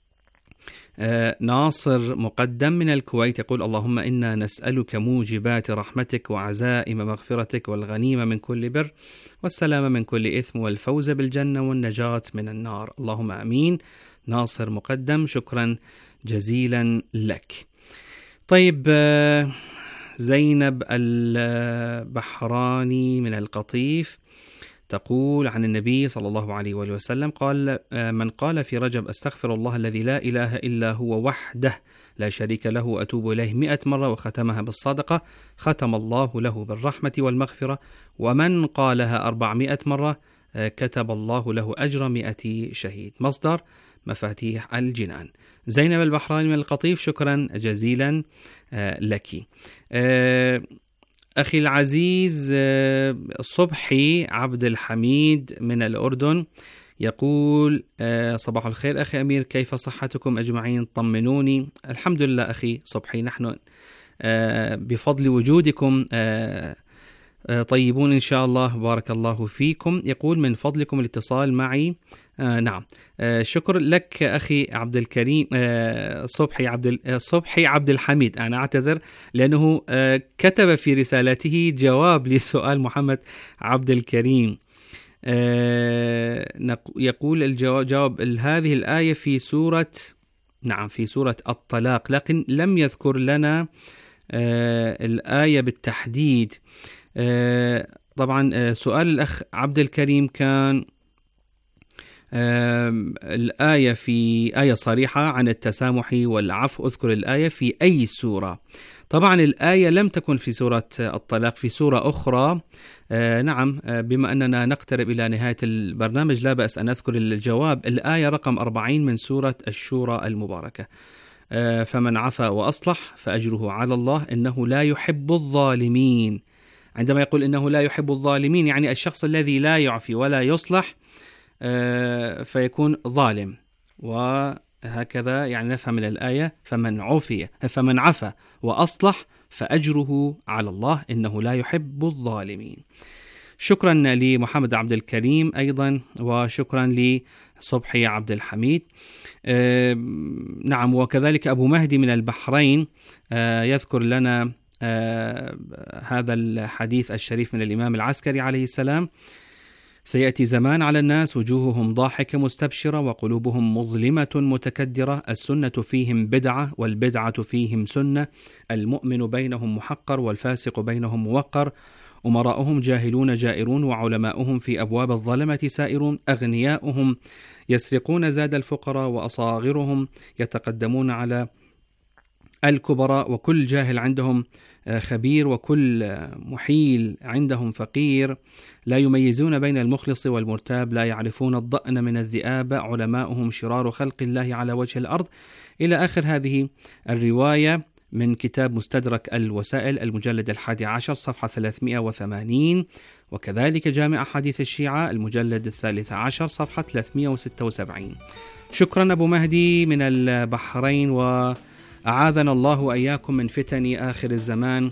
ناصر مقدم من الكويت يقول: اللهم إنا نسألك موجبات رحمتك وعزائم مغفرتك والغنيمة من كل بر والسلامة من كل إثم والفوز بالجنة والنجاة من النار، اللهم آمين. ناصر مقدم، شكرا جزيلا لك. طيب، زينب البحراني من القطيف تقول عن النبي صلى الله عليه وآله وسلم قال: من قال في رجب أستغفر الله الذي لا إله إلا هو وحده لا شريك له أتوب إليه مئة مرة وختمها بالصدقة ختم الله له بالرحمة والمغفرة، ومن قالها أربعمائة مرة كتب الله له أجر مئة شهيد. مصدر مفاتيح الجنان. زينب البحراني من القطيف، شكرا جزيلا لك. أخي العزيز صبحي عبد الحميد من الأردن يقول آه صباح الخير أخي أمير، كيف صحتكم أجمعين؟ طمنوني. الحمد لله أخي صبحي، نحن آه بفضل وجودكم آه آه طيبون إن شاء الله، بارك الله فيكم. يقول من فضلكم الاتصال معي. آه نعم، آه شكر لك أخي عبد الكريم آه صبحي عبد آه صبحي عبد الحميد، أنا أعتذر لأنه آه كتب في رسالته جواب لسؤال محمد عبد الكريم. آه يقول الجواب هذه الآية في سورة نعم في سورة الطلاق، لكن لم يذكر لنا آه الآية بالتحديد. آه طبعا آه سؤال الأخ عبد الكريم كان آه الآية في آية صريحة عن التسامح والعفو، أذكر الآية في أي سورة. طبعا الآية لم تكن في سورة الطلاق، في سورة أخرى. آه نعم، آه بما أننا نقترب إلى نهاية البرنامج لا بأس أن أذكر الجواب. الآية رقم أربعين من سورة الشورى المباركة. آه فمن عفا وأصلح فأجره على الله إنه لا يحب الظالمين. عندما يقول إنه لا يحب الظالمين يعني الشخص الذي لا يعفي ولا يصلح آه فيكون ظالم، وهكذا يعني نفهم من الآية فمن عفي فمن عفا وأصلح فأجره على الله إنه لا يحب الظالمين. شكرا لمحمد عبد الكريم أيضا، وشكرا لصبحي عبد الحميد. آه نعم، وكذلك أبو مهدي من البحرين آه يذكر لنا آه هذا الحديث الشريف من الإمام العسكري عليه السلام: سيأتي زمان على الناس وجوههم ضاحكة مستبشرة وقلوبهم مظلمة متكدرة، السنة فيهم بدعة والبدعة فيهم سنة، المؤمن بينهم محقر والفاسق بينهم موقر، أمراؤهم جاهلون جائرون وعلماؤهم في أبواب الظلمة سائرون، أغنياؤهم يسرقون زاد الفقراء وأصاغرهم يتقدمون على الكبراء، وكل جاهل عندهم خبير وكل محيل عندهم فقير، لا يميزون بين المخلص والمرتاب، لا يعرفون الضأن من الذئاب، علماؤهم شرار خلق الله على وجه الأرض، إلى آخر هذه الرواية من كتاب مستدرك الوسائل المجلد الحادي عشر صفحة ثلاثمائة وثمانين، وكذلك جامع حديث الشيعة المجلد الثالث عشر صفحة ثلاثمائة وستة وسبعين. شكرا أبو مهدي من البحرين، و أعاذنا الله وإياكم من فتن آخر الزمان،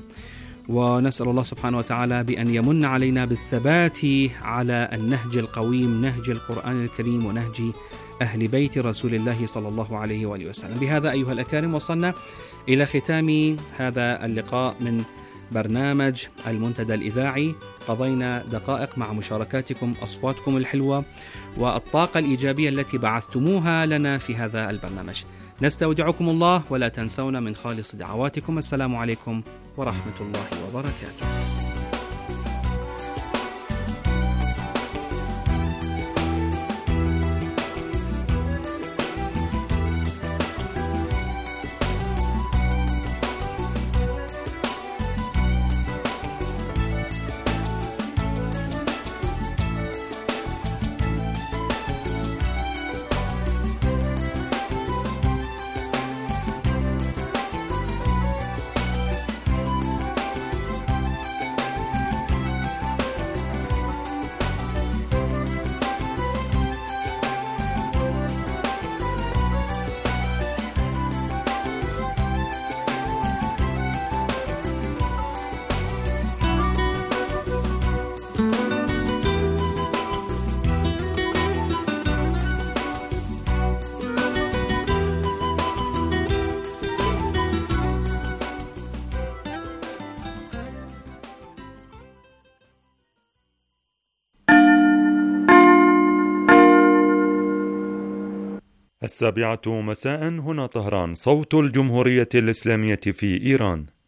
ونسأل الله سبحانه وتعالى بأن يمن علينا بالثبات على النهج القويم، نهج القرآن الكريم ونهج أهل بيت رسول الله صلى الله عليه وآله وسلم. بهذا أيها الأكارم وصلنا إلى ختام هذا اللقاء من برنامج المنتدى الإذاعي. قضينا دقائق مع مشاركاتكم، أصواتكم الحلوة والطاقة الإيجابية التي بعثتموها لنا في هذا البرنامج. نستودعكم الله، ولا تنسونا من خالص دعواتكم. السلام عليكم ورحمة الله وبركاته. السابعة مساء، هنا طهران، صوت الجمهورية الإسلامية في إيران.